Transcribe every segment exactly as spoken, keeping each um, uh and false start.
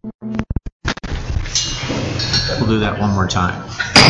We'll do that one more time.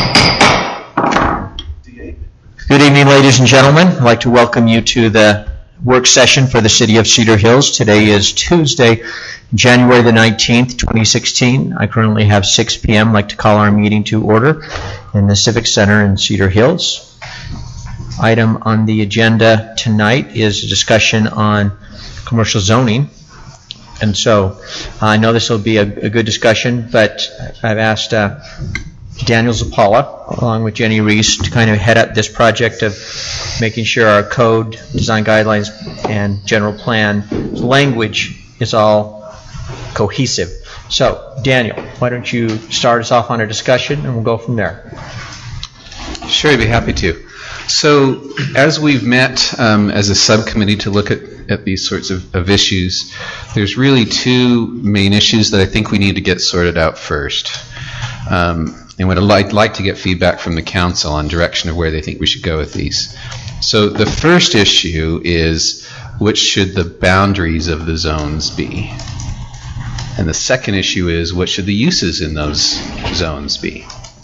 Good evening, ladies and gentlemen. I'd like to welcome you to the work session for the City of Cedar Hills. Today is Tuesday, January the nineteenth, twenty sixteen. I currently have six p.m. I'd like to call our meeting to order in the Civic Center in Cedar Hills. Item on the agenda tonight is a discussion on commercial zoning. And so uh, I know this will be a, a good discussion, but I've asked uh, Daniel Zappala, along with Jenny Reese, to kind of head up this project of making sure our code, design guidelines, and general plan language is all cohesive. So, Daniel, why don't you start us off on a discussion, and we'll go from there. Sure, I'd be happy to. So, as we've met um, as a subcommittee to look at, at these sorts of, of issues, there's really two main issues that I think we need to get sorted out first. Um, and would like, like to get feedback from the council on direction of where they think we should go with these. So the first issue is, what should the boundaries of the zones be? And the second issue is, what should the uses in those zones be?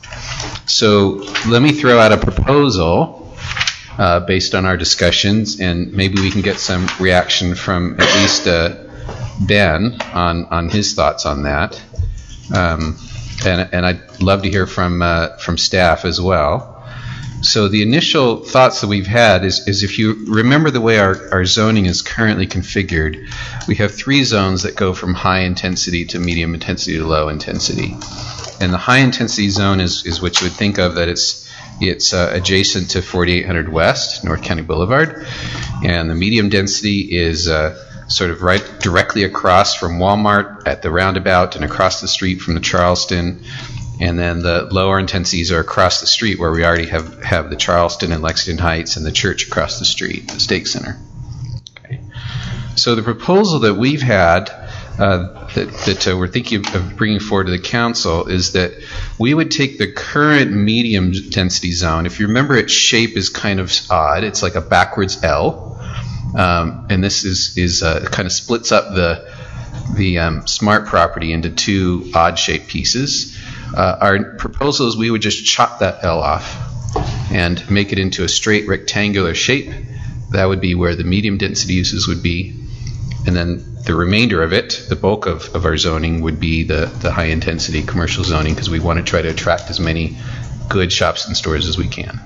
So let me throw out a proposal uh, based on our discussions, and maybe we can get some reaction from at least uh, Ben on, on his thoughts on that. Um, and, and I'd love to hear from uh, from staff as well. So the initial thoughts that we've had is, is if you remember the way our, our zoning is currently configured, we have three zones that go from high intensity to medium intensity to low intensity. And the high intensity zone is, is what you would think of that it's it's uh, adjacent to forty-eight hundred West, North County Boulevard. And the medium density is uh, sort of right directly across from Walmart at the roundabout and across the street from the Charleston. And then the lower intensities are across the street where we already have, have the Charleston and Lexington Heights and the church across the street, the Stake Center. Okay. So the proposal that we've had uh, that, that uh, we're thinking of bringing forward to the council is that we would take the current medium density zone. If you remember, its shape is kind of odd. It's like a backwards L. Um, and this is, is uh, kind of splits up the, the um, smart property into two odd-shaped pieces. Uh, our proposal is we would just chop that L off and make it into a straight rectangular shape. That would be where the medium density uses would be. And then the remainder of it, the bulk of, of our zoning, would be the, the high intensity commercial zoning, because we want to try to attract as many good shops and stores as we can.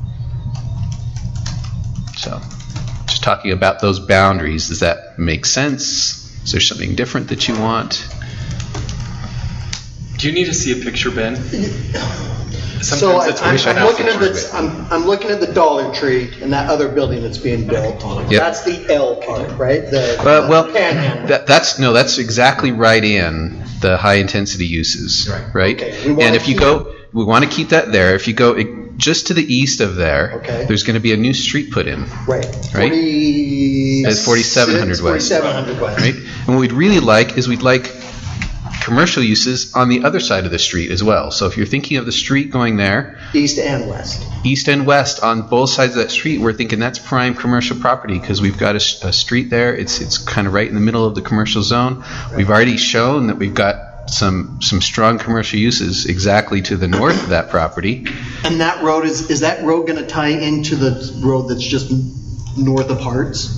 So, just talking about those boundaries, does that make sense? Is there something different that you want? Do you need to see a picture, Ben? Sometimes so I, it's I'm, I'm looking at the I'm, I'm looking at the Dollar Tree and that other building that's being built. Yep. That's the L part, right? The, uh, the well, panhandle. That, that's no, that's exactly right in the high intensity uses, right? right? Okay. And if you go, we want to keep that there. If you go it, just to the east of there, okay. there's going to be a new street put in. Right. Right. forty, At forty-seven hundred West. forty-seven hundred West. Right. And what we'd really like is we'd like commercial uses on the other side of the street as well. So if you're thinking of the street going there, east and west, east and west on both sides of that street, we're thinking that's prime commercial property because we've got a, a street there. It's it's kind of right in the middle of the commercial zone. We've already shown that we've got some some strong commercial uses exactly to the north of that property. And that road is is that road going to tie into the road that's just north of Harts?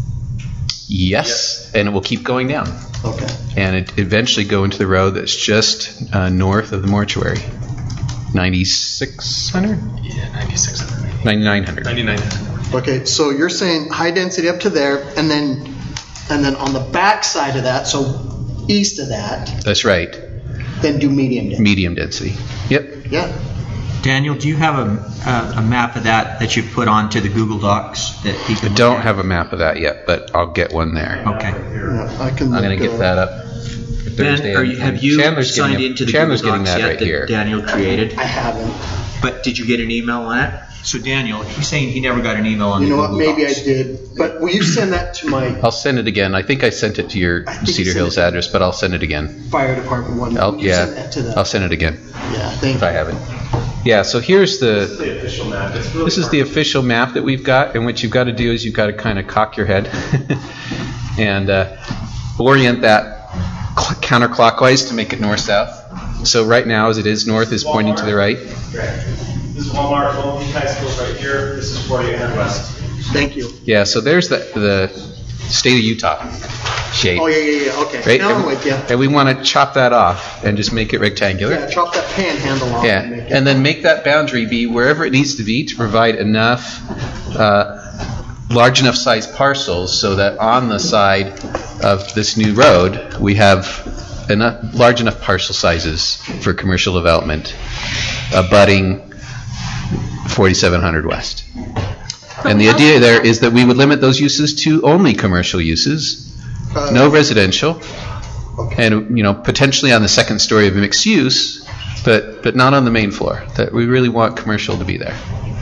Yes, and it will keep going down. Okay. And it eventually go into the road that's just uh, north of the mortuary. ninety-six hundred? Yeah, ninety-six hundred. ninety-nine hundred. ninety-nine hundred. Okay, so you're saying high density up to there, and then and then on the back side of that, so east of that. That's right. Then do medium density. Medium density. Yep. Yeah. Daniel, do you have a, a, a map of that that you've put onto the Google Docs that he can I look don't at? have a map of that yet, but I'll get one there. Okay. Yeah, I can I'm going to look, get uh, that up. Ben, are you, have you Chandler's signed getting, into the Chandler's Google getting Docs that yet right that here. Daniel created? I haven't. But did you get an email on that? So Daniel, he's saying he never got an email on You the know what? Google Maybe Docs. I did. But will you send that to my I'll send it again. I think I sent it to your I think you Cedar sent Hills it to- address, but I'll send it again. fire department one? I'll, Will you yeah, send that to the, I'll send it again yeah, thank if I you. haven't. Yeah, so here's the, The official map. It's really this is the official map that we've got, and what you've got to do is you've got to kind of cock your head and uh, orient that cl- counterclockwise to make it north-south. So right now, as it is, north is pointing to the right. Correct. This is Walmart, Willoughby High School is right here. This is forty-eight hundred West. Thank you. Yeah, so there's the, the state of Utah shape. Oh, yeah, yeah, yeah, okay. Right? Now I'm and, with you. and we want to chop that off and just make it rectangular. Yeah, chop that panhandle off. Yeah, And, make it, and then make that boundary be wherever it needs to be to provide enough, uh, large enough size parcels so that on the side of this new road, we have enough, large enough parcel sizes for commercial development abutting forty-seven hundred West. And the idea there is that we would limit those uses to only commercial uses, no residential, and, you know, potentially on the second story of mixed use, but, but not on the main floor, that we really want commercial to be there.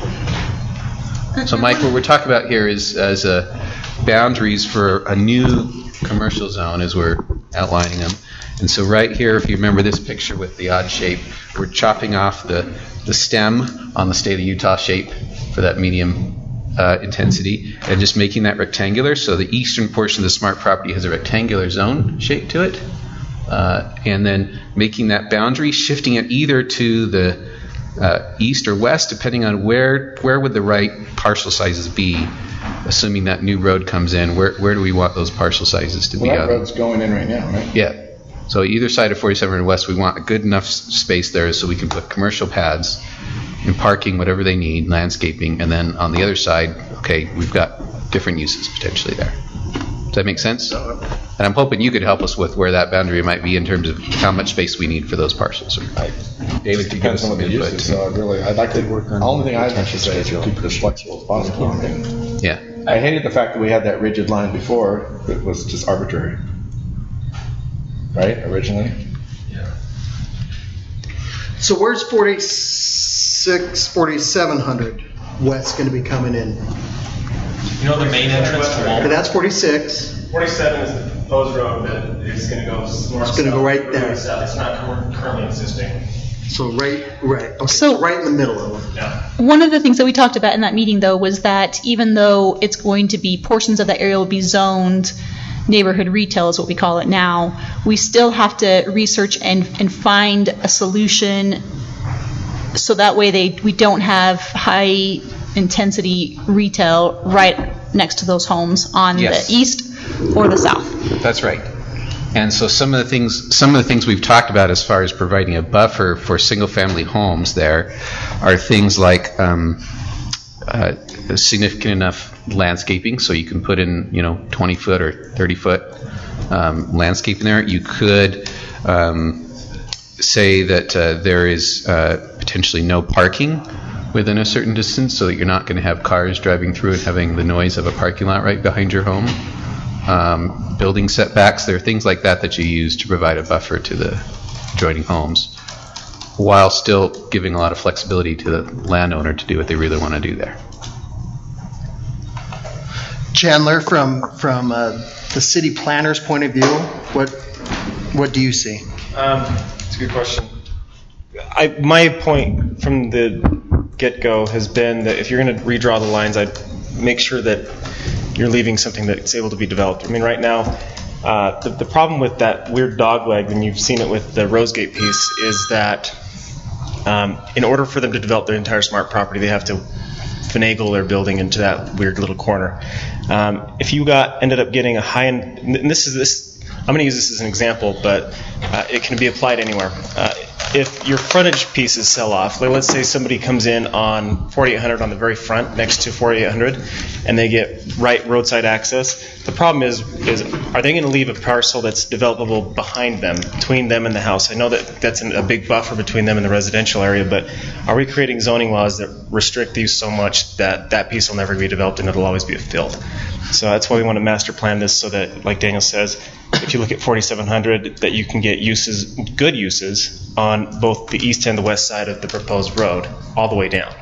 So, Mike, what we're talking about here is as a boundaries for a new commercial zone as we're outlining them. And so right here, if you remember this picture with the odd shape, we're chopping off the, the stem on the state of Utah shape for that medium uh, intensity and just making that rectangular. So the eastern portion of the smart property has a rectangular zone shape to it. Uh, and then making that boundary, shifting it either to the uh, east or west, depending on where where would the right parcel sizes be, assuming that new road comes in. Where where do we want those parcel sizes to Well, be? that on? road's going in right now, right? Yeah. So either side of forty-seven hundred West, we want a good enough s- space there so we can put commercial pads and parking, whatever they need, landscaping, and then on the other side, okay, we've got different uses potentially there. Does that make sense? And I'm hoping you could help us with where that boundary might be in terms of how much space we need for those parcels. I, David, it could give us depends on some what the input. use is, so I'd really, I'd like to work on. The only thing I'd have to say is to keep it as flexible as possible. I mean, Yeah. I hated the fact that we had that rigid line before that was just arbitrary. Right, originally? So where's forty-six, forty-seven hundred West going to be coming in? You know the main entrance to Okay, Walmart? that's forty-six. forty-seven is the proposed road that is going to go north. It's gonna go right there. It's not cur- currently existing. So right, right, okay, So- so right in the middle of it. Yeah. One of the things that we talked about in that meeting, though, was that even though it's going to be, portions of that area will be zoned neighborhood retail is what we call it now, we still have to research and, and find a solution so that way they, we don't have high intensity retail right next to those homes on Yes. the east or the south. That's right. And so some of the things, some of the things we've talked about as far as providing a buffer for single-family homes there are things like um, uh, significant enough landscaping, so you can put in, you know, twenty foot or thirty foot um, landscaping there. You could um, say that uh, there is uh, potentially no parking within a certain distance, so that you're not going to have cars driving through and having the noise of a parking lot right behind your home. Um, building setbacks, there are things like that that you use to provide a buffer to the adjoining homes, while still giving a lot of flexibility to the landowner to do what they really want to do there. Chandler, from, from uh, the city planner's point of view, what, what do you see? Um, It's a good question. I, my point from the get-go has been that if you're going to redraw the lines, I'd make sure that you're leaving something that's able to be developed. I mean, right now, uh, the, the problem with that weird dog leg, and you've seen it with the Rosegate piece, is that um, in order for them to develop their entire smart property, they have to finagle their building into that weird little corner. Um, if you got ended up getting a high-end, and this is this, I'm going to use this as an example, but uh, it can be applied anywhere. Uh, if your frontage pieces sell off, like let's say somebody comes in on forty-eight hundred on the very front next to forty-eight hundred, and they get right roadside access. The problem is, is are they going to leave a parcel that's developable behind them, between them and the house? I know that that's an, a big buffer between them and the residential area, but are we creating zoning laws that restrict these so much that that piece will never be developed and it'll always be a field? So that's why we want to master plan this so that, like Daniel says, if you look at forty-seven hundred, that you can get uses, good uses, on both the east and the west side of the proposed road, all the way down.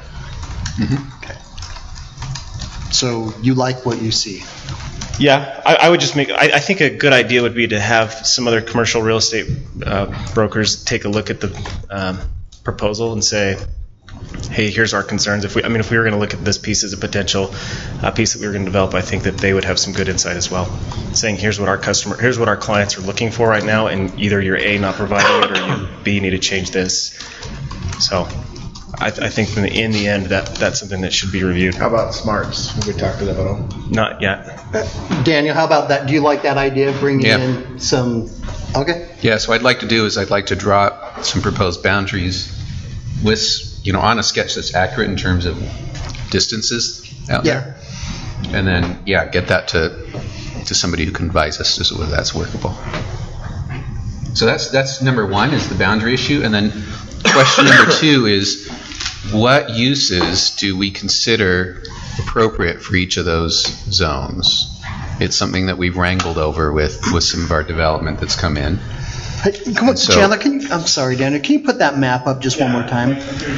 So you like what you see? Yeah, I, I would just make, I, I think a good idea would be to have some other commercial real estate uh, brokers take a look at the um, proposal and say, hey, here's our concerns. If we, I mean, if we were going to look at this piece as a potential uh, piece that we were going to develop, I think that they would have some good insight as well. Saying, here's what our customer, here's what our clients are looking for right now, and either you're A, not providing it, or you B, need to change this. So I, I think in the, in the end, that that's something that should be reviewed. How about smarts? Have we talked to them at all? Not yet. Daniel, how about that? Do you like that idea of bringing Yeah. in some, okay? Yeah, so what I'd like to do is I'd like to draw up some proposed boundaries with, you know, on a sketch that's accurate in terms of distances out Yeah. there. And then, yeah, get that to to somebody who can advise us as to whether that's workable. So that's that's number one, is the boundary issue. And then question number two is, what uses do we consider appropriate for each of those zones? It's something that we've wrangled over with, with some of our development that's come in. Hey, come on, So- Chandler, can you, I'm sorry, Daniel, can you put that map up just one more time?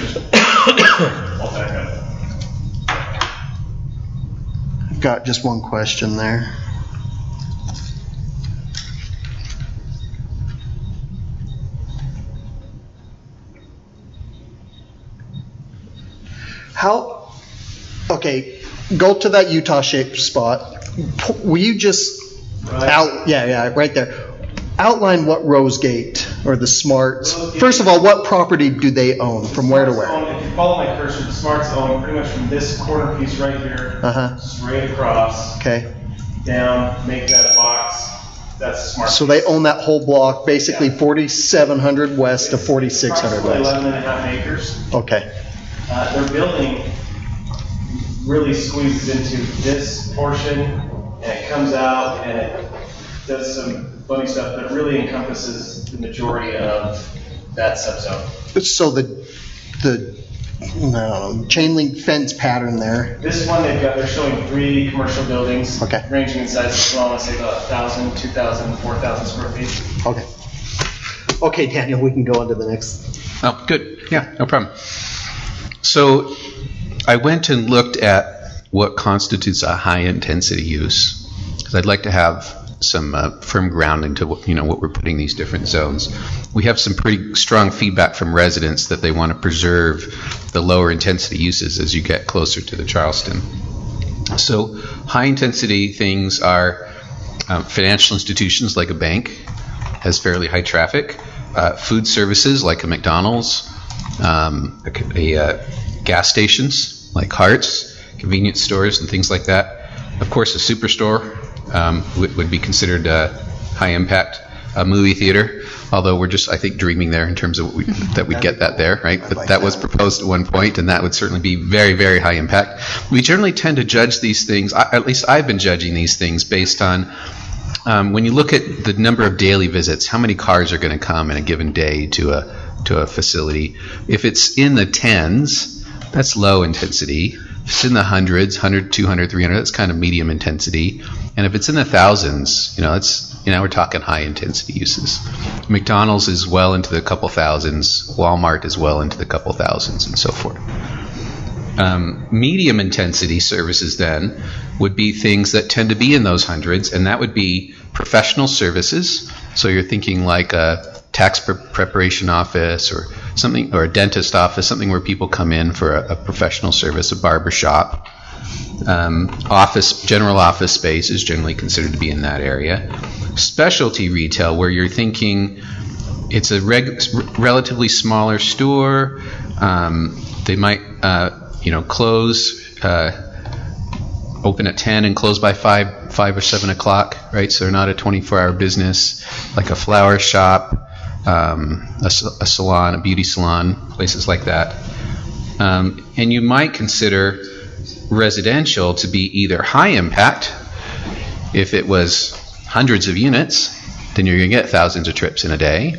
I've got just one question there. How, okay, go to that Utah-shaped spot. P- Will you just out, yeah, yeah, right there. Outline what Rose Gate or the Smarts. First of all, what property do they own? From where to Smarts where? own- If you follow my cursor, the Smarts own pretty much from this corner piece right here, Uh-huh. straight across, Okay. down, make that a box. That's the Smart. So they own that whole block, basically forty-seven hundred west to forty-six hundred Approximately west. eleven and a half acres. Okay. Uh, their building really squeezes into this portion, and it comes out and it does some funny stuff, but it really encompasses the majority of that subzone. So the, the, no, chain link fence pattern there. This one, they've got, they're showing three commercial buildings. Okay. Ranging in size as well, I want to say about one thousand, two thousand, four thousand square feet. Okay. Okay, Daniel, we can go on to the next. Oh, good. Yeah, no problem. So I went and looked at what constitutes a high-intensity use, because I'd like to have some uh, firm grounding to what, you know, what we're putting these different zones. We have some pretty strong feedback from residents that they want to preserve the lower intensity uses as you get closer to the Charleston. So high-intensity things are um, financial institutions like a bank, has fairly high traffic, uh, food services like a McDonald's, um, a, a, uh, gas stations like Hart's, convenience stores and things like that. Of course, a superstore um, would, would be considered uh, high impact. A movie theater, although we're just, I think, dreaming there in terms of what we, that we'd get that there, right? But that was proposed at one point, and that would certainly be very, very high impact. We generally tend to judge these things, I, at least I've been judging these things based on um, when you look at the number of daily visits, how many cars are going to come in a given day to a to a facility. If it's in the tens, that's low intensity. If it's in the hundreds, one hundred, two hundred, three hundred, that's kind of medium intensity. And if it's in the thousands, you know, it's, you know, we're talking high intensity uses. McDonald's is well into the couple thousands. Walmart is well into the couple thousands, and so forth. Um, medium intensity services then would be things that tend to be in those hundreds, and that would be professional services. So you're thinking like a tax pre- preparation office or something, or a dentist office, something where people come in for a, a professional service, a barber shop. Um, office, general office space is generally considered to be in that area. Specialty retail, where you're thinking it's a reg- relatively smaller store. Um, they might, uh, you know, close, uh, open at ten and close by five, five or seven o'clock, right? So they're not a twenty-four hour business, like a flower shop, um, a, a salon, a beauty salon, places like that. Um, and you might consider residential to be either high impact. If it was hundreds of units, then you're going to get thousands of trips in a day,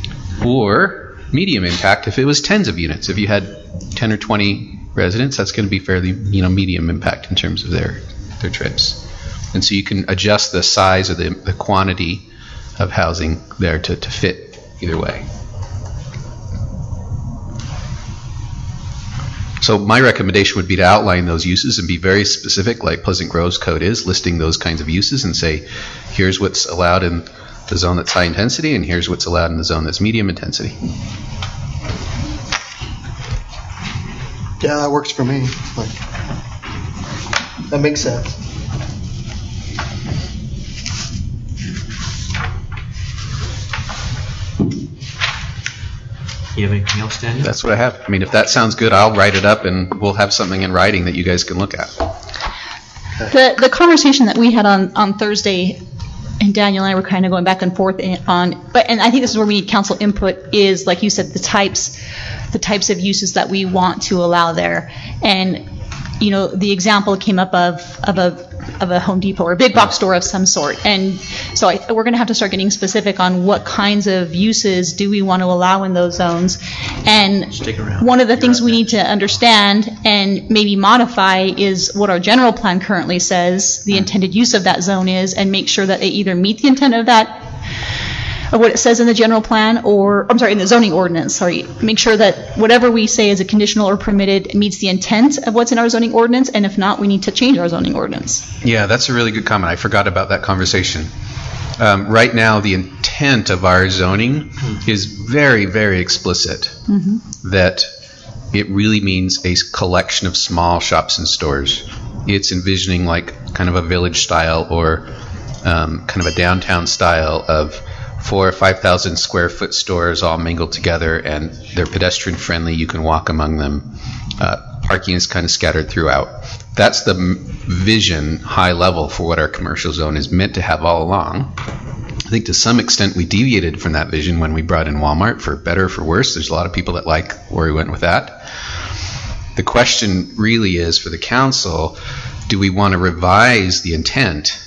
or medium impact if it was tens of units. If you had ten or twenty residents, that's going to be fairly, you know, medium impact in terms of their their trips. And so you can adjust the size or the, the quantity of housing there to, to fit either way. So my recommendation would be to outline those uses and be very specific, like Pleasant Grove's code is, listing those kinds of uses and say, here's what's allowed in the zone that's high intensity, and here's what's allowed in the zone that's medium intensity. Yeah, that works for me. Like, that makes sense. You have anything else, Daniel? That's what I have. I mean, if that sounds good, I'll write it up and we'll have something in writing that you guys can look at. The the conversation that we had on, on Thursday, and Daniel and I were kind of going back and forth on, but and I think this is where we need council input, is like you said, the types the types of uses that we want to allow there. And you know, the example came up of of a of a Home Depot or a big box store of some sort. And so I, we're going to have to start getting specific on what kinds of uses do we want to allow in those zones. And Stick around. one of the things we need to understand and maybe modify is what our general plan currently says the intended use of that zone is, and make sure that they either meet the intent of that, of what it says in the general plan, or, I'm sorry, in the zoning ordinance, sorry, make sure that whatever we say is a conditional or permitted meets the intent of what's in our zoning ordinance, and if not, we need to change our zoning ordinance. Yeah, that's a really good comment. I forgot about that conversation. Um, right now, the intent of our zoning is very, very explicit, Mm-hmm. that it really means a collection of small shops and stores. It's envisioning like kind of a village style or um, kind of a downtown style of four or five thousand square foot stores all mingled together, and they're pedestrian friendly. You can walk among them. Uh, parking is kind of scattered throughout. That's the m- vision, high level, for what our commercial zone is meant to have all along. I think to some extent we deviated from that vision when we brought in Walmart, for better or for worse. There's a lot of people that like where we went with that. The question really is for the council, do we want to revise the intent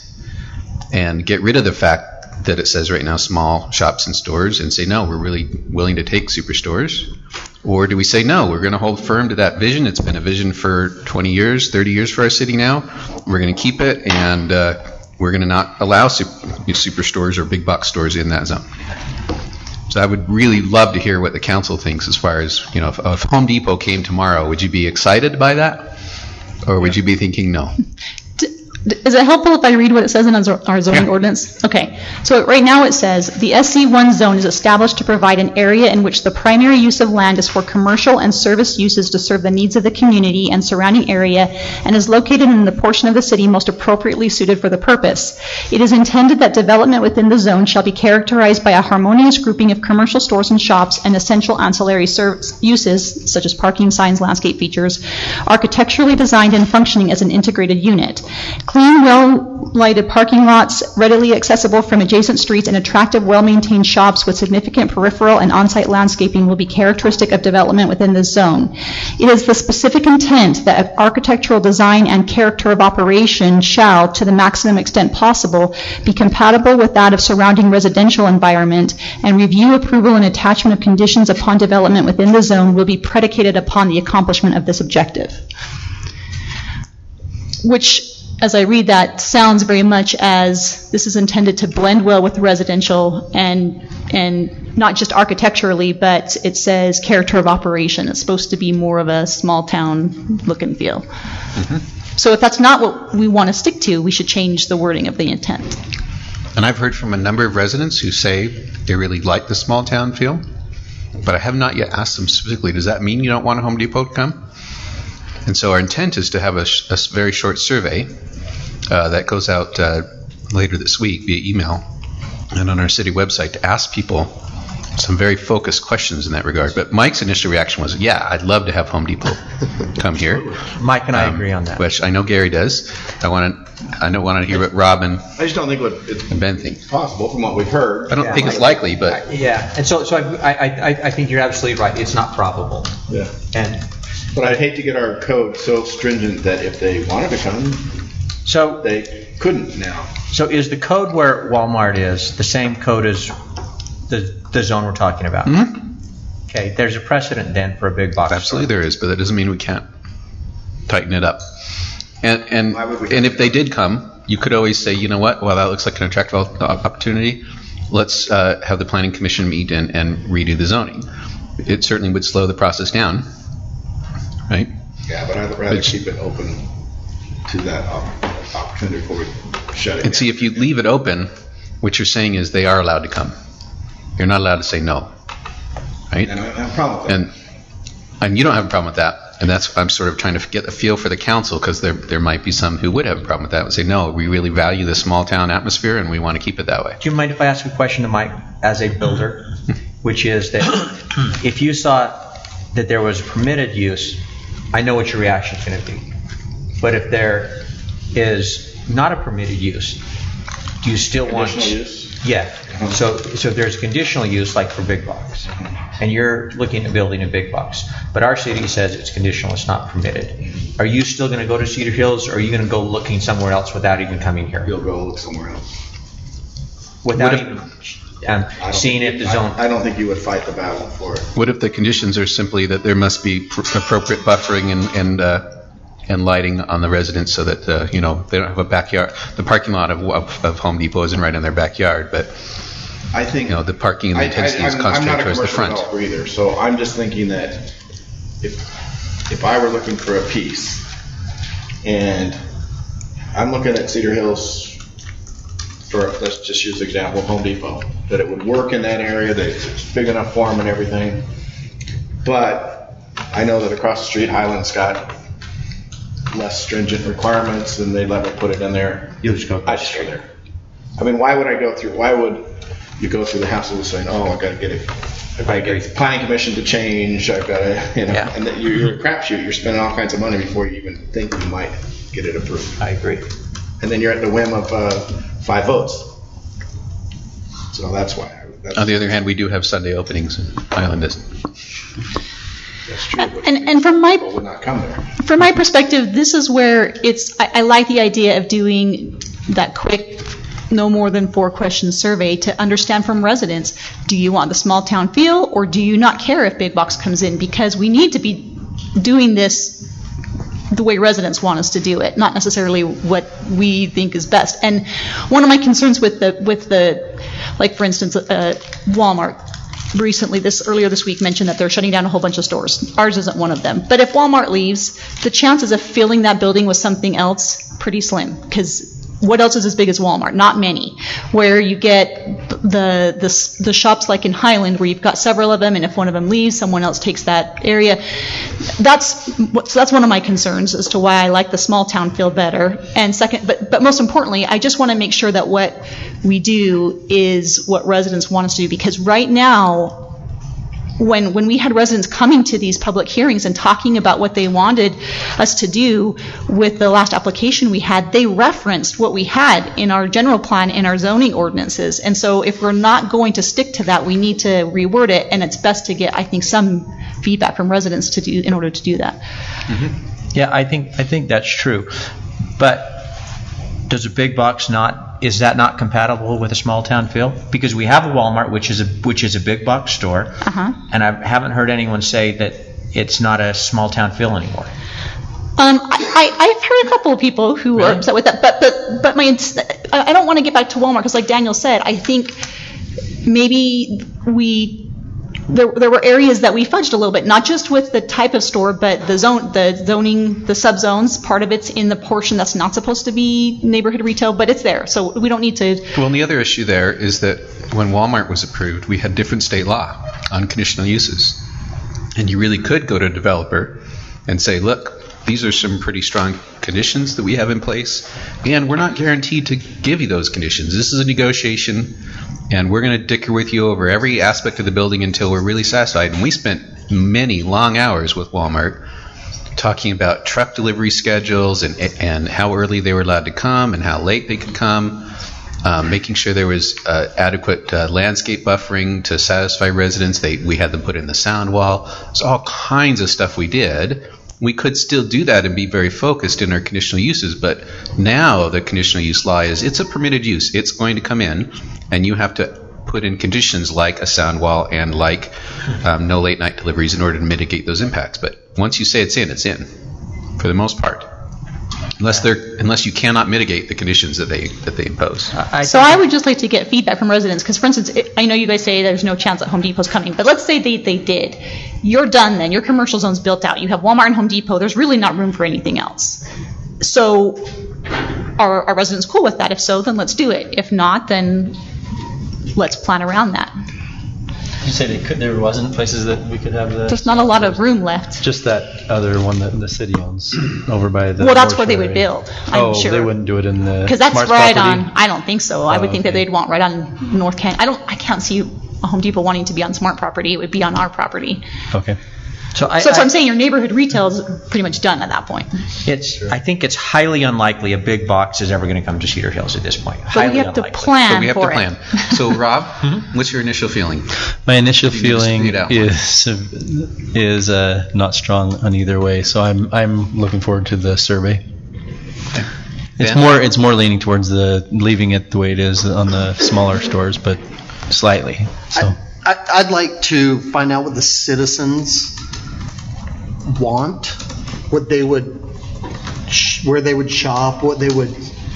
and get rid of the fact that it says right now small shops and stores, and say, no, we're really willing to take superstores? Or do we say, no, we're going to hold firm to that vision? It's been a vision for twenty years, thirty years for our city now. We're going to keep it, and uh, we're going to not allow super, superstores or big box stores in that zone. So I would really love to hear what the council thinks as far as, you know, if, if Home Depot came tomorrow, would you be excited by that? Or would you be thinking no? Is it helpful if I read what it says in our zo- our zoning Yeah. ordinance? Okay. So right now it says, the S C one zone is established to provide an area in which the primary use of land is for commercial and service uses to serve the needs of the community and surrounding area, and is located in the portion of the city most appropriately suited for the purpose. It is intended that development within the zone shall be characterized by a harmonious grouping of commercial stores and shops and essential ancillary service uses, such as parking, signs, landscape features, architecturally designed and functioning as an integrated unit. Clean, well-lighted parking lots, readily accessible from adjacent streets, and attractive, well-maintained shops with significant peripheral and on-site landscaping will be characteristic of development within this zone. It is the specific intent that architectural design and character of operation shall, to the maximum extent possible, be compatible with that of surrounding residential environment, and review, approval, and attachment of conditions upon development within the zone will be predicated upon the accomplishment of this objective. Which, as I read that, sounds very much as this is intended to blend well with residential, and and not just architecturally, but it says character of operation. It's supposed to be more of a small town look and feel. Mm-hmm. So if that's not what we want to stick to, we should change the wording of the intent. And I've heard from a number of residents who say they really like the small town feel, but I have not yet asked them specifically, does that mean you don't want a Home Depot to come? And so our intent is to have a, sh- a very short survey uh, that goes out uh, later this week via email and on our city website to ask people some very focused questions in that regard. But Mike's initial reaction was, yeah, I'd love to have Home Depot come here. Mike and I Um, agree on that. Which I know Gary does. I want to I don't want to hear what Rob and, I just don't think what it's and Ben think. possible from what we've heard. I don't think it's likely, but Yeah, and so, so I, I, I I think you're absolutely right. It's not probable. Yeah. And But I'd hate to get our code so stringent that if they wanted to come, so, they couldn't now. so is the code where Walmart is the same code as the, the zone we're talking about? Mhm. Okay, there's a precedent then for a big box store. absolutely there is, but that doesn't mean we can't tighten it up. And and Why would we- and if they did come, you could always say, you know what, well, that looks like an attractive op- opportunity. Let's uh, have the planning commission meet and, and redo the zoning. It certainly would slow the process down, right? Yeah, but I'd rather Which- keep it open to that op- opportunity before we shut it. And see, if you leave it open, what you're saying is they are allowed to come. You're not allowed to say no, right? And I don't have a problem with that. And and you don't have a problem with that. And that's, I'm sort of trying to get a feel for the council, because there, there might be some who would have a problem with that and say, no, we really value the small town atmosphere and we want to keep it that way. Do you mind if I ask a question to Mike as a builder, which is that if you saw that there was permitted use, I know what your reaction is going to be. But if there is not a permitted use, do you still want? Conditional use? Yeah. So, so if there's conditional use, like for big box, and you're looking at building a big box, but our city says it's conditional, it's not permitted. Are you still going to go to Cedar Hills, or are you going to go looking somewhere else without even coming here? You'll go look somewhere else. Without What if- even um, I don't seeing think- if the zone. I, I don't think you would fight the battle for it. What if the conditions are simply that there must be pr- appropriate buffering and and, uh, and lighting on the residents, so that uh, you know, they don't have a backyard? The parking lot of, of, of Home Depot isn't right in their backyard, but I think you know, the parking and the I- I- intensity is I'm- I'm not concentrated a towards the commercial front. developer either, so I'm just thinking that if if I were looking for a piece, and I'm looking at Cedar Hills, for, let's just use the example of Home Depot, that it would work in that area, that it's big enough for them and everything, but I know that across the street, Highland's got less stringent requirements, and they let me put it in there. You'll just go. I just go there. I mean, why would I go through, why would you go through the hassle of saying, oh, I gotta get it, I've got to get the planning commission to change, I've got to, you know, Yeah. and that you're, you're a crapshoot, you're spending all kinds of money before you even think you might get it approved. I agree. And then you're at the whim of uh, five votes. So that's why. I- that's- On the other hand, we do have Sunday openings, and Highland isn't. That's true. but And- and from my- people would not come there. From my perspective, this is where it's, I, I like the idea of doing that quick, no more than four question survey to understand from residents, do you want the small town feel, or do you not care if big box comes in? Because we need to be doing this the way residents want us to do it, not necessarily what we think is best. And one of my concerns with the, with the, like for instance, uh, Walmart recently, this earlier this week, mentioned that they're shutting down a whole bunch of stores. Ours isn't one of them. But if Walmart leaves, the chances of filling that building with something else, pretty slim, because what else is as big as Walmart? Not many. Where you get the, the the shops like in Highland, where you've got several of them, and if one of them leaves, someone else takes that area. That's what- so that's one of my concerns as to why I like the small town feel better. And second, but but most importantly, I just want to make sure that what we do is what residents want us to do, because right now, when when we had residents coming to these public hearings and talking about what they wanted us to do with the last application we had, they referenced what we had in our general plan and our zoning ordinances. And so if we're not going to stick to that, we need to reword it, and it's best to get, I think, some feedback from residents to do in order to do that. Yeah, I think, I think that's true. But does a big box not, is that not compatible with a small town feel? Because we have a Walmart, which is a, which is a big box store, Uh-huh. and I haven't heard anyone say that it's not a small town feel anymore. Um, I, I, I've heard a couple of people who are Really? upset with that, but but but my I I don't want to get back to Walmart, because like Daniel said, I think maybe we there there were areas that we fudged a little bit, not just with the type of store, but the zone, the zoning, the subzones. Part of it's in the portion that's not supposed to be neighborhood retail, but it's there, so we don't need to. Well, and the other issue there is that when Walmart was approved, we had different state law on conditional uses. And you really could go to a developer and say, look, these are some pretty strong conditions that we have in place, and we're not guaranteed to give you those conditions. This is a negotiation, and we're going to dicker with you over every aspect of the building until we're really satisfied. And we spent many long hours with Walmart talking about truck delivery schedules and and how early they were allowed to come and how late they could come, um, making sure there was uh, adequate uh, landscape buffering to satisfy residents. They, we had them put in the sound wall. There's all kinds of stuff we did. We could still do that and be very focused in our conditional uses, but now the conditional use law is it's a permitted use. It's going to come in, and you have to put in conditions like a sound wall and like um, no late night deliveries in order to mitigate those impacts. But once you say it's in, it's in, for the most part, unless they're unless you cannot mitigate the conditions that they that they impose. I So I would just like to get feedback from residents, because for instance, it- I know you guys say there's no chance that Home Depot's coming, but let's say they, they did. You're done then, your commercial zone's built out, you have Walmart and Home Depot, there's really not room for anything else. So are, are residents cool with that? If so, then let's do it. If not, then let's plan around that. Did you say they could, there wasn't places that we could have the? There's not a lot of room left. Just that other one that the city owns over by the. Well, that's where they North would area. build, I'm Oh, sure. they wouldn't do it in the. Because that's Smart's right property? on, I don't think so. I would Oh, think that okay. they'd want right on North Canyon. I don't, I can't see a Home Depot wanting to be on Smart property. It would be on our property. Okay. So I, So that's what I- I'm saying, your neighborhood retail is pretty much done at that point. It's, I think it's highly unlikely a big box is ever going to come to Cedar Hills at this point. But Highly we have to unlikely. So plan we have to for it. plan. So Rob, what's your initial feeling? My initial If you can just feeling read out. is is uh, not strong on either way. So I'm I'm looking forward to the survey. It's Ben? more it's more leaning towards the leaving it the way it is on the smaller stores, but slightly. So I, I'd like to find out what the citizens want, what they would, sh- where they would shop, what they would.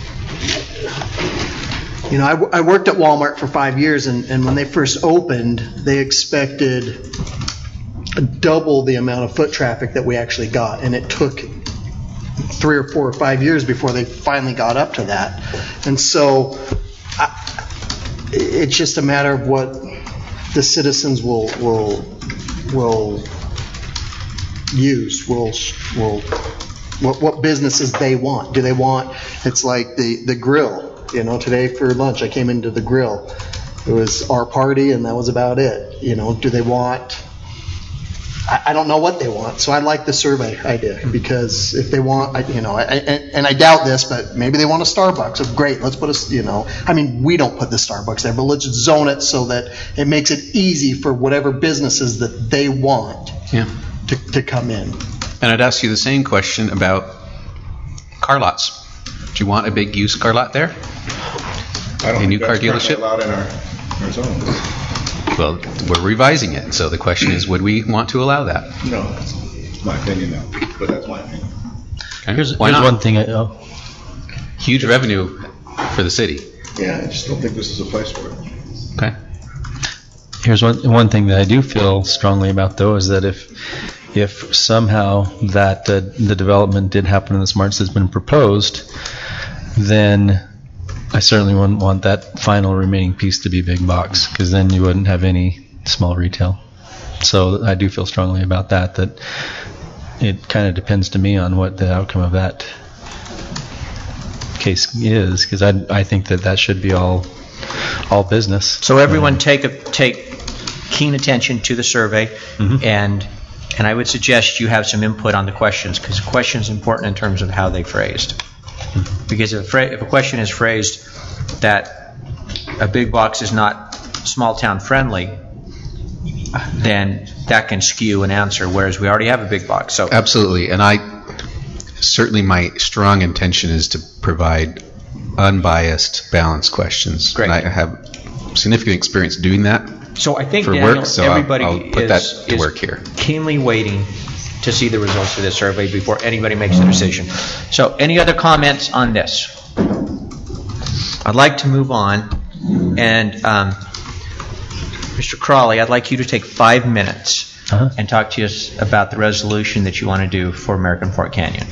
You know, I, w- I worked at Walmart for five years, and, and when they first opened, they expected double the amount of foot traffic that we actually got, and it took three or four or five years before they finally got up to that. And so, I, it's just a matter of what the citizens will will will use. Will will what what businesses they want. Do they want? It's like the the grill. You know, today for lunch I came into the grill. It was our party, and that was about it. You know, do they want? I, I don't know what they want, so I like the survey idea, because if they want, I, you know, I, I, and I doubt this, but maybe they want a Starbucks. So great, let's put a, you know, I mean, we don't put the Starbucks there, but let's just zone it so that it makes it easy for whatever businesses that they want Yeah. to, to come in. And I'd ask you the same question about car lots. Do you want a big used car lot there? I don't A new think car that's currently dealership? allowed in our, our zone. Well, we're revising it, so the question is, would we want to allow that? No, it's my opinion, no, but that's my opinion. Okay. here's, Why here's not? one thing. I, oh, Huge revenue for the city. Yeah, I just don't think this is a place for it. Okay. Here's one one thing that I do feel strongly about, though, is that if if somehow that uh, the development did happen in the smarts that's been proposed, then I certainly wouldn't want that final remaining piece to be big box, because then you wouldn't have any small retail. So I do feel strongly about that, that it kind of depends to me on what the outcome of that case is, because I I think that that should be all all business. So everyone take, a take keen attention to the survey, and and I would suggest you have some input on the questions, because the question is important in terms of how they phrased. Because if a, fra- if a question is phrased that a big box is not small town friendly, then that can skew an answer, whereas we already have a big box. So Absolutely, and I, certainly my strong intention is to provide unbiased, balanced questions. Great. And I have significant experience doing that. So I think, For Daniel, work, so I'll- everybody I'll put that is, to is work here. keenly waiting to see the results of this survey before anybody makes a decision. So any other comments on this? I'd like to move on, and um, Mister Crawley, I'd like you to take five minutes Uh-huh. and talk to us about the resolution that you want to do for American Fork Canyon.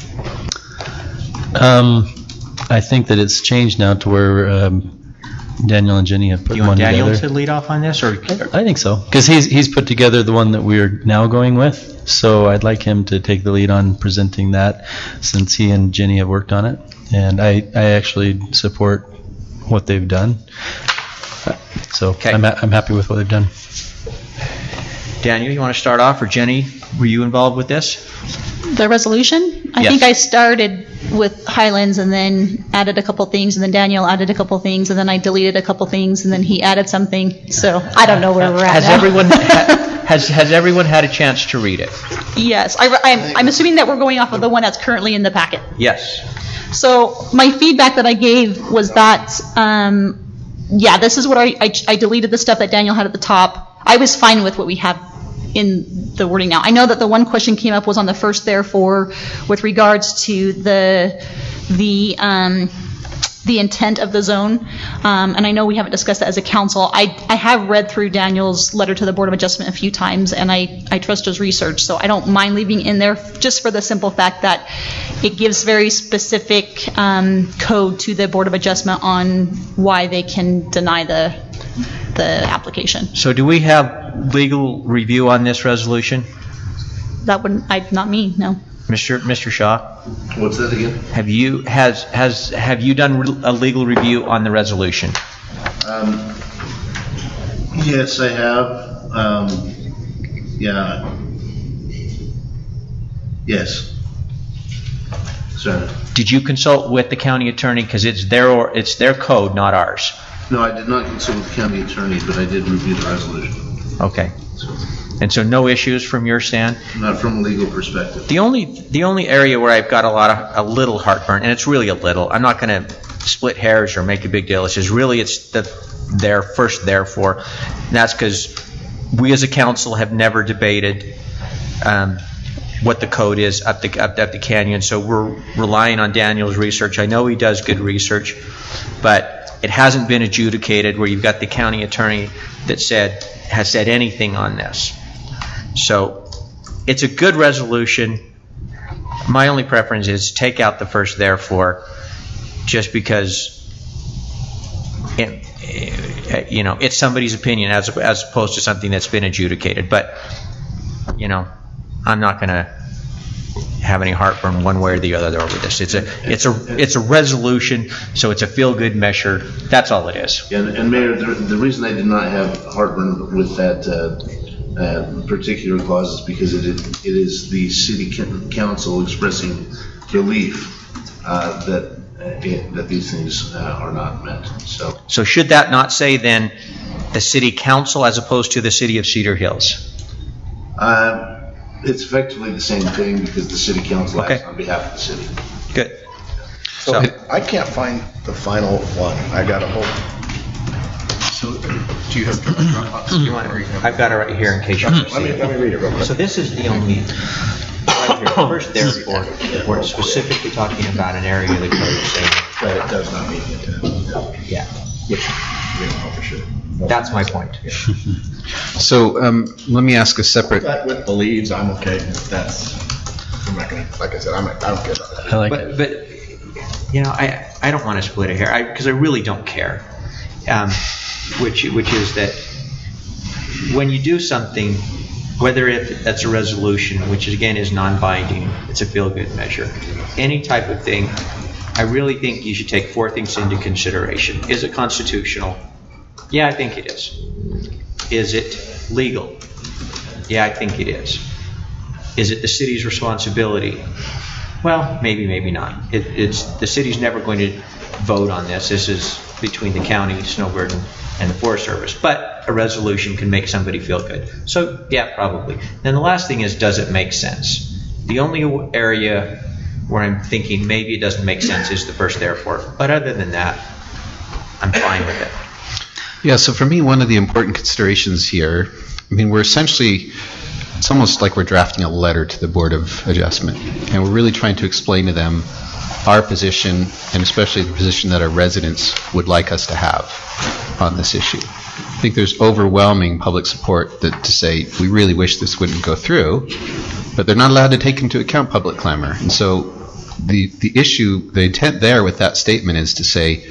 Um, I think that it's changed now to where um, Daniel and Jenny have put Do you want one Daniel together. to lead off on this, or? I think so, because he's he's put together the one that we're now going with. So I'd like him to take the lead on presenting that, since he and Jenny have worked on it, and I I actually support what they've done. So Okay. I'm ha- I'm happy with what they've done. Daniel, you want to start off, or Jenny, were you involved with this? The resolution? I Yes. think I started with Highlands and then added a couple things, and then Daniel added a couple things, and then I deleted a couple things, and then he added something. So I don't know where we're at Has now. everyone, ha- has, has everyone had a chance to read it? Yes, I, I'm, I'm assuming that we're going off of the one that's currently in the packet. Yes. So my feedback that I gave was that, um, yeah, this is what I, I, I deleted the stuff that Daniel had at the top. I was fine with what we have in the wording now. I know that the one question came up was on the first therefore with regards to the the um, the intent of the zone, um, and I know we haven't discussed that as a council. I, I have read through Daniel's letter to the Board of Adjustment a few times, and I, I trust his research, so I don't mind leaving in there just for the simple fact that it gives very specific um, code to the Board of Adjustment on why they can deny the the application. So do we have legal review on this resolution? That wouldn't, I, not me, no. Mister Mister Shaw? What's that again? Have you, has, has, have you done re- a legal review on the resolution? Um, yes, I have. Um, yeah. Yes. Sorry. Did you consult with the county attorney? Because it's their, or it's their code, not ours. No, I did not consult with the county attorney, but I did review the resolution. Okay. And so no issues from your stand? Not from a legal perspective. The only the only area where I've got a lot of a little heartburn, and it's really a little. I'm not going to split hairs or make a big deal. It's just really it's the there first therefore. And that's because we as a council have never debated um, what the code is up the up, up the canyon. So we're relying on Daniel's research. I know he does good research, but it hasn't been adjudicated where you've got the county attorney that said has said anything on this. So it's a good resolution. My only preference is take out the first therefore, just because it, it, you know it's somebody's opinion as as opposed to something that's been adjudicated. But you know, I'm not going to have any heartburn one way or the other over this. It's a it's a it's a resolution, so it's a feel good measure. That's all it is. Yeah, and, and Mayor, the, the reason I did not have heartburn with that uh, uh, particular clause is because it it is the city council expressing belief uh, that uh, it, that these things uh, are not met. So so should that not say then the city council as opposed to the city of Cedar Hills? Uh, it's effectively the same thing because the city council Okay. acts on behalf of the city. Good. So I can't find the final one. I got a whole. So, do you have Dropbox? You want to read it? I've got it right here in case you want to Let see me let me it. read it real quick. So this is the only, right here, first therefore, where it's specifically talking about an area of the code saying, That it does not meet the intent. yeah, Which we don't know for sure. that's my point. So, um, let me ask a separate. That with believes, I'm okay. That's. I'm not gonna. Like I said, I'm. I don't care about that. I like But, it. but, you know, I, I don't want to split it here, because I, I really don't care. Um, which, which is that when you do something, whether if that's a resolution, which again is non-binding, it's a feel-good measure, any type of thing, I really think you should take four things into consideration. Is it constitutional? Yeah, I think it is. Is it legal? Yeah, I think it is. Is it the city's responsibility? Well, maybe, maybe not. It, it's the city's never going to vote on this. This is between the county, Snowbird, and, and the Forest Service. But a resolution can make somebody feel good. So, yeah, probably. Then the last thing is, does it make sense? The only area where I'm thinking maybe it doesn't make sense is the first therefore. But other than that, I'm fine with it. Yeah, so for me, one of the important considerations here, I mean, we're essentially, it's almost like we're drafting a letter to the Board of Adjustment, and we're really trying to explain to them our position, and especially the position that our residents would like us to have on this issue. I think there's overwhelming public support that, to say, we really wish this wouldn't go through, but they're not allowed to take into account public clamor. And so the, the issue, the intent there with that statement is to say,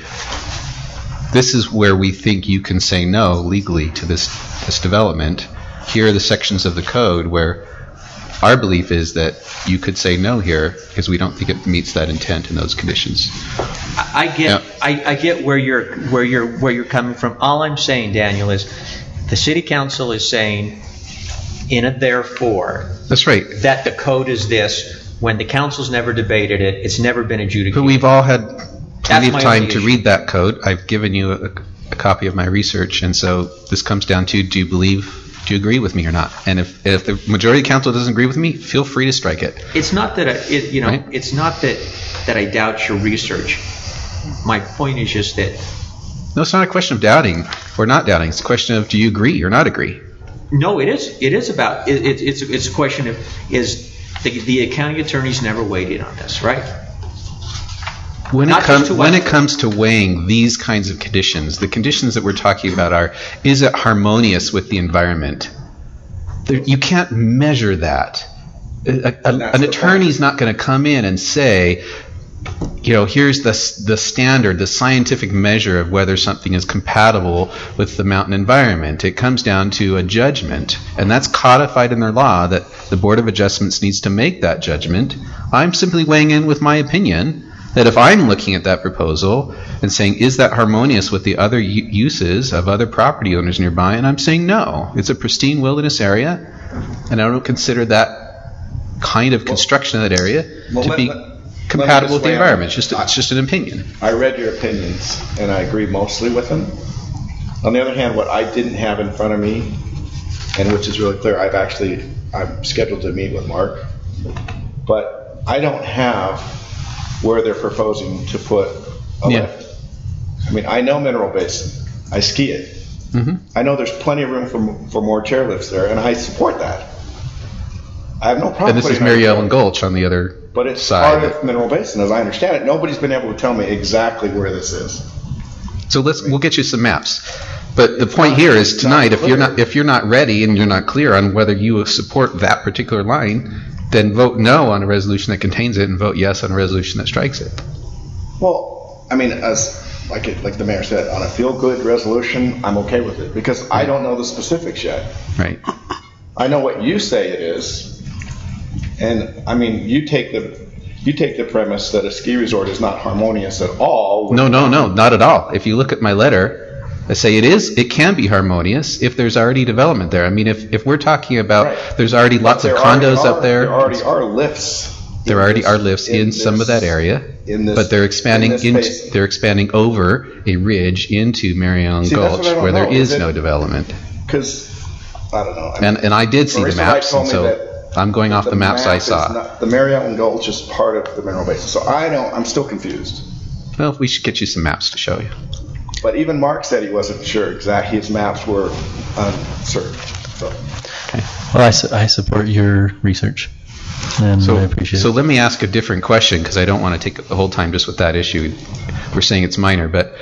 this is where we think you can say no legally to this, this development. Here are the sections of the code where our belief is that you could say no here because we don't think it meets that intent and those conditions. I I get, Yeah. I, I get where you're, where you're, where you're coming from. All I'm saying, Daniel, is the city council is saying in a therefore That's right. that the code is this. When the council's never debated it, it's never been adjudicated. But we've all had plenty of my time only to issue. read that code. I've given you a, a copy of my research, and so this comes down to, do you believe, do you agree with me or not? And if, if the majority of council doesn't agree with me, feel free to strike it. It's not that I, it, you know, Right. it's not that that I doubt your research. My point is just that No, it's not a question of doubting or not doubting. It's a question of, do you agree or not agree? no, it is. It is about. It, it, it's it's a question of is the the county attorney's never weighed in on this, right? When it, Not com- just to when what- it comes to weighing these kinds of conditions, the conditions that we're talking about are, is it harmonious with the environment? There, you can't measure that. A, a, And that's an the attorney's not going to come in and say, you know, here's the the standard, the scientific measure of whether something is compatible with the mountain environment. It comes down to a judgment, and that's codified in their law that the Board of Adjustments needs to make that judgment. I'm simply weighing in with my opinion that if I'm looking at that proposal and saying, is that harmonious with the other u- uses of other property owners nearby, and I'm saying no, it's a pristine wilderness area, and I don't consider that kind of construction of that area well, to let, be let, compatible with the let environment. It's just, it's just an opinion. I read your opinions, and I agree mostly with them. On the other hand, what I didn't have in front of me, and which is really clear, I've actually, I'm scheduled to meet with Mark, but I don't have where they're proposing to put a Yeah. lift. I mean, I know Mineral Basin. I ski it. Mm-hmm. I know there's plenty of room for, for more chairlifts there, and I support that. I have no problem. And this is putting Mary on- Ellen Gulch on the other But it's side. part of Mineral Basin, as I understand it. Nobody's been able to tell me exactly where this is. So let's, we'll get you some maps. But the point here is tonight, if you're not, if you're not ready and you're not clear on whether you support that particular line, then vote no on a resolution that contains it and vote yes on a resolution that strikes it. Well, I mean, as like it, like the mayor said, on a feel-good resolution, I'm okay with it because I don't know the specifics yet. Right. I know what you say it is, and I mean, you take the you take the premise that a ski resort is not harmonious at all. with- No, no, no, not at all. If you look at my letter, I say it is, it can be harmonious if there's already development there. I mean, if, if we're talking about, Right. there's already lots of There already condos are- up there. There already are lifts. There in already this- are lifts in some of that this- area, in this- but they're expanding in this into, basin. they're expanding over a ridge into Mary Ellen See, that's what Gulch I don't where there know. is Is it- no development. Because, I don't know. I mean, And, and I did see the Marissa Wright maps, told and me so that I'm going off the maps I map is saw. not- The Mary Ellen Gulch is part of the Mineral Basin, so I don't, I'm still confused. Well, we should get you some maps to show you. But even Mark said he wasn't sure exactly, his maps were uncertain, so. Well, I, su- I support your research, and So, I appreciate so it. let me ask a different question, because I don't want to take the whole time just with that issue. We're saying it's minor, but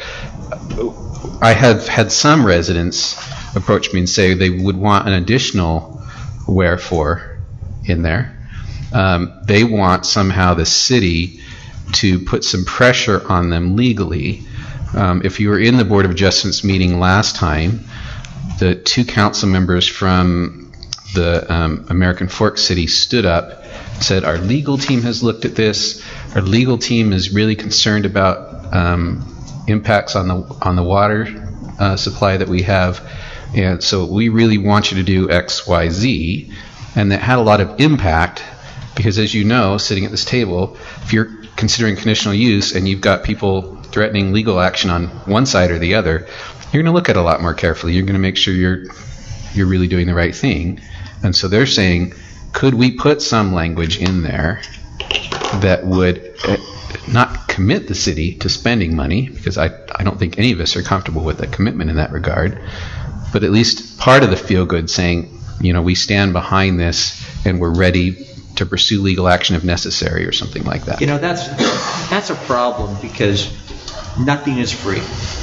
I have had some residents approach me and say they would want an additional wherefore in there. Um, they want somehow the city to put some pressure on them legally. Um, if you were in the Board of Adjustments meeting last time, the two council members from the um, American Fork City stood up and said, our legal team has looked at this. Our legal team is really concerned about um, impacts on the on the water uh, supply that we have. And so we really want you to do X, Y, Z. And that had a lot of impact because, as you know, sitting at this table, if you're considering conditional use and you've got people threatening legal action on one side or the other, you're going to look at it a lot more carefully. You're going to make sure you're you're really doing the right thing. And so they're saying, could we put some language in there that would uh, not commit the city to spending money, because I, I don't think any of us are comfortable with a commitment in that regard, but at least part of the feel-good saying, you know, we stand behind this and we're ready to pursue legal action if necessary or something like that. You know, that's, that's a problem because nothing is free.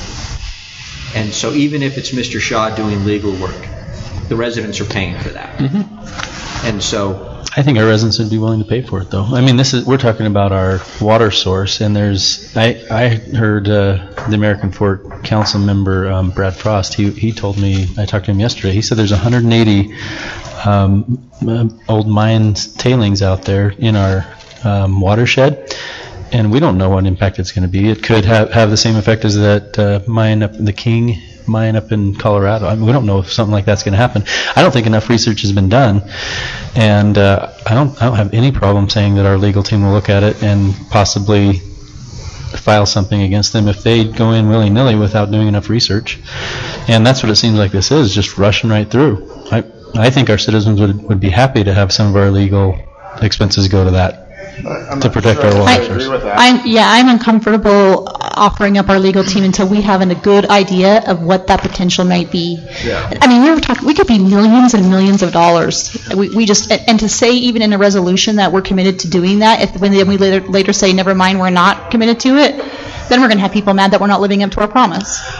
And so even if it's Mister Shaw doing legal work, the residents are paying for that. Mm-hmm. And so, I think our residents would be willing to pay for it, though. I mean, this is we're talking about our water source, and there's I I heard uh, the American Fork Council member um, Brad Frost. He he told me, I talked to him yesterday. He said there's one hundred eighty um, uh, old mine tailings out there in our um, watershed, and we don't know what impact it's going to be. It could have have the same effect as that uh, mine up the King mine up in Colorado. I mean, we don't know if something like that's going to happen. I don't think enough research has been done, and uh, I don't I don't have any problem saying that our legal team will look at it and possibly file something against them if they go in willy-nilly without doing enough research. And that's what it seems like this is, just rushing right through. I I think our citizens would, would be happy to have some of our legal expenses go to that. I'm To not protect sure our I water agree source. with that. I'm, yeah, I'm uncomfortable offering up our legal team until we have a good idea of what that potential might be. Yeah. I mean, we were talking, we could be millions and millions of dollars. We, we just, and and to say even in a resolution that we're committed to doing that, if when then we later, later say, never mind, we're not committed to it, then we're going to have people mad that we're not living up to our promise.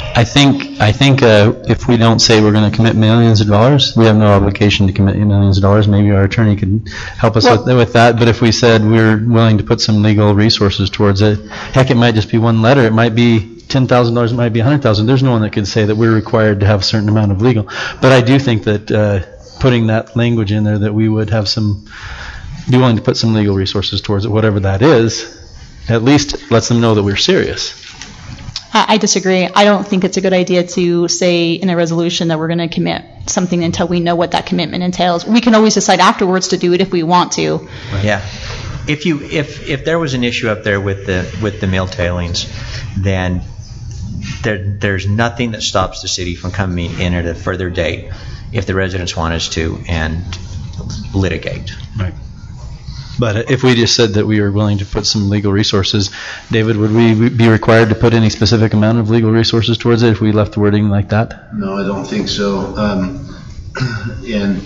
I think, I think uh, if we don't say we're going to commit millions of dollars, we have no obligation to commit millions of dollars. Maybe our attorney could help us Well- with, with that. But if we said we're willing to put some legal resources towards it, heck, it might just be one letter. It might be ten thousand dollars. It might be one hundred thousand dollars. There's no one that could say that we're required to have a certain amount of legal. But I do think that uh, putting that language in there, that we would have some, be willing to put some legal resources towards it, whatever that is, at least lets them know that we're serious. I I disagree. I don't think it's a good idea to say in a resolution that we're going to commit something until we know what that commitment entails. We can always decide afterwards to do it if we want to. Yeah. If you, if, if there was an issue up there with the, with the mill tailings, then there, there's nothing that stops the city from coming in at a further date if the residents want us to and litigate. Right. But if we just said that we were willing to put some legal resources, David, would we be required to put any specific amount of legal resources towards it if we left the wording like that? No, I don't think so. Um, and,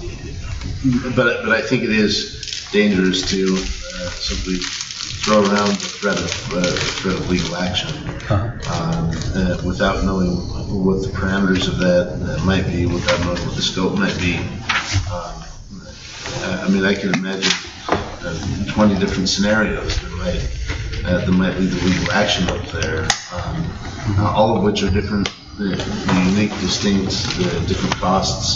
but, but I think it is dangerous to uh, simply throw around the threat of, uh, threat of legal action um, uh, without knowing what the parameters of that uh, might be, without knowing what the scope might be. Um, I mean, I can imagine uh, twenty different scenarios that might uh, that might lead to legal action up there, um, uh, all of which are different, uh, unique, distinct, uh, different costs.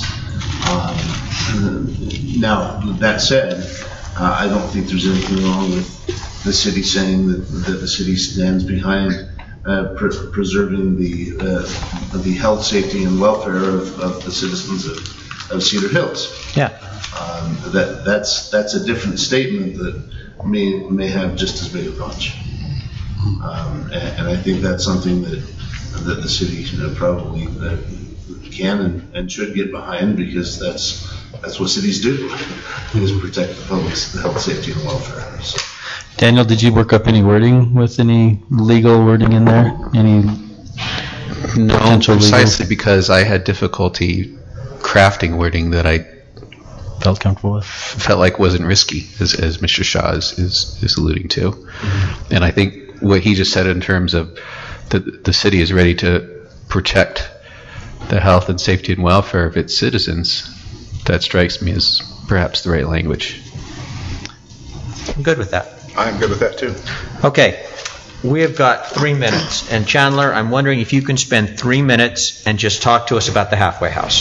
Um, now, that said, uh, I don't think there's anything wrong with the city saying that, that the city stands behind uh, pre- preserving the uh, the health, safety, and welfare of, of the citizens of, of Cedar Hills. Yeah. Um, that that's that's a different statement that may may have just as big a punch. Um, and, and I think that's something that that the city you know, probably uh, can and, and should get behind, because that's that's what cities do, is protect the public's health, safety, and welfare. So. Daniel, did you work up any wording with any legal wording in there? Any No, potential legal- precisely because I had difficulty crafting wording that I felt comfortable with? felt like wasn't risky, as, as Mister Shaw is, is, is alluding to. Mm-hmm. And I think what he just said in terms of the, the city is ready to protect the health and safety and welfare of its citizens, that strikes me as perhaps the right language. I'm good with that. I'm good with that too. Okay. We have got three minutes. And Chandler, I'm wondering if you can spend three minutes and just talk to us about the halfway house.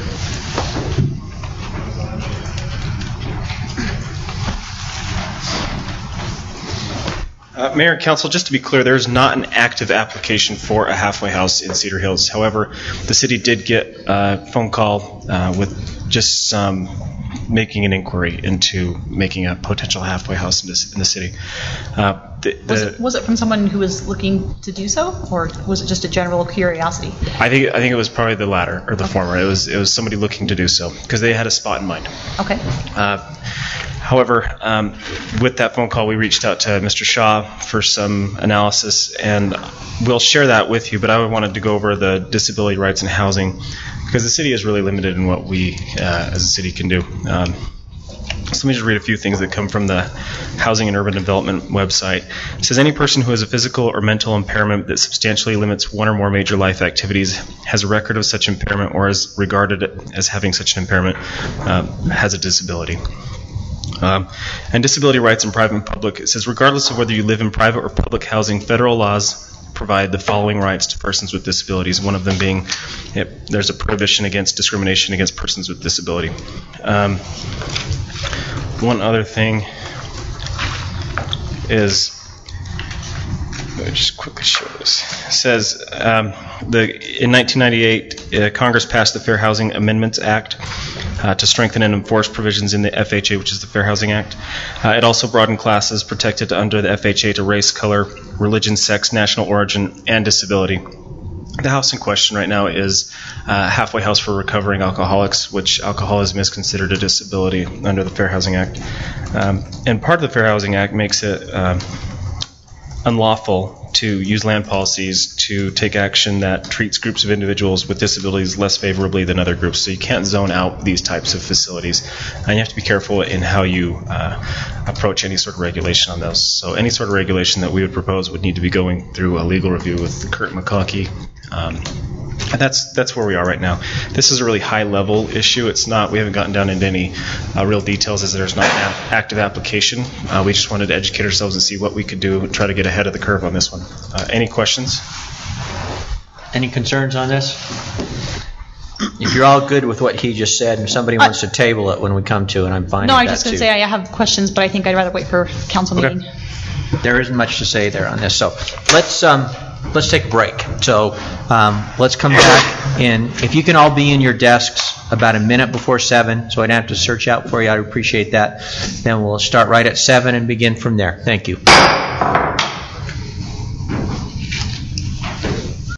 Uh, Mayor and Council, just to be clear, there is not an active application for a halfway house in Cedar Hills. However, the city did get a phone call uh, with just some making an inquiry into making a potential halfway house in, this, in the city. Uh, the, the, Was it, was it from someone who was looking to do so, or was it just a general curiosity? I think I think it was probably the latter or the okay. former. It was it was somebody looking to do so because they had a spot in mind. Okay. Uh, However, um, with that phone call, we reached out to Mister Shaw for some analysis, and we'll share that with you, but I wanted to go over the disability rights and housing, because the city is really limited in what we uh, as a city can do. Um, so let me just read a few things that come from the Housing and Urban Development website. It says, any person who has a physical or mental impairment that substantially limits one or more major life activities, has a record of such impairment, or is regarded as having such an impairment, uh, has a disability. Um, and disability rights in private and public, it says, regardless of whether you live in private or public housing, federal laws provide the following rights to persons with disabilities, one of them being it, there's a prohibition against discrimination against persons with disability. Um, one other thing is, let me just quickly show this. It says, um, the, in nineteen ninety-eight, uh, Congress passed the Fair Housing Amendments Act uh, to strengthen and enforce provisions in the F H A, which is the Fair Housing Act. Uh, it also broadened classes protected under the F H A to race, color, religion, sex, national origin, and disability. The house in question right now is a halfway house for recovering alcoholics, which alcoholism is considered a disability under the Fair Housing Act. Um, and part of the Fair Housing Act makes it um, unlawful to use land policies to take action that treats groups of individuals with disabilities less favorably than other groups. So you can't zone out these types of facilities. And you have to be careful in how you uh, approach any sort of regulation on those. So any sort of regulation that we would propose would need to be going through a legal review with Kurt McConkie Um, and that's that's where we are right now. This is a really high-level issue. It's not. We haven't gotten down into any uh, real details, as there's not an ap- active application. Uh, we just wanted to educate ourselves and see what we could do and try to get ahead of the curve on this one. Uh, any questions? Any concerns on this? If you're all good with what he just said, and somebody wants to table it when we come to it, I'm fine No, with I that was just going too. to say I have questions, but I think I'd rather wait for council Okay. meeting. There isn't much to say there on this, so let's um, let's take a break. So um, let's come back in. If you can all be in your desks about a minute before seven, so I don't have to search out for you, I'd appreciate that. Then we'll start right at seven and begin from there. Thank you.